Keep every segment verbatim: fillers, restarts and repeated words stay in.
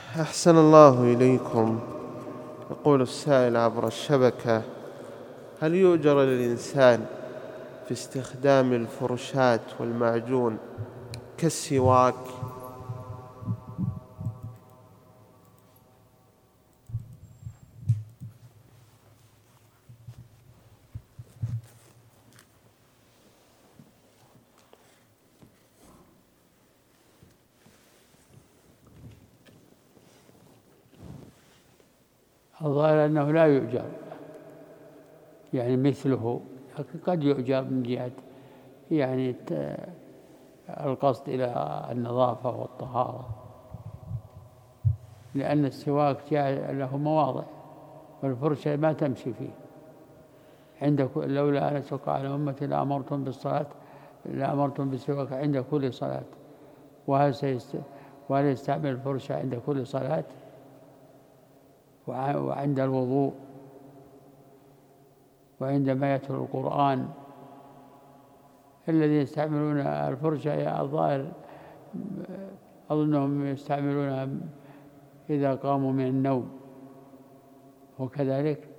أحسن الله إليكم. يقول السائل عبر الشبكة: هل يؤجر للإنسان في استخدام الفرشاة والمعجون كالسواك؟ الظاهر أنه لا يؤجر يعني مثله، لكن قد يؤجر من جهة يعني القصد إلى النظافة والطهارة، لأن السواك جاء له مواضع والفرشة ما تمشي فيه. عندك لولا أن أشق على أمتي لأمرتم بالصلاة لأمرتم بالسواك عند كل صلاة، وهل سيست... وهل يستعمل الفرشة عند كل صلاة وعند الوضوء وعندما يتلو القرآن؟ الذين يستعملون الفرشة الظاهر أظنهم يستعملونها إذا قاموا من النوم، وكذلك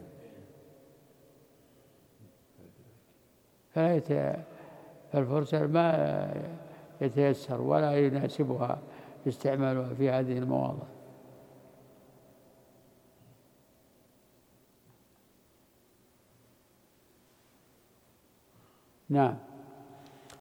فالفرشة ما يتيسر ولا يناسبها استعمالها في هذه المواضع. نعم.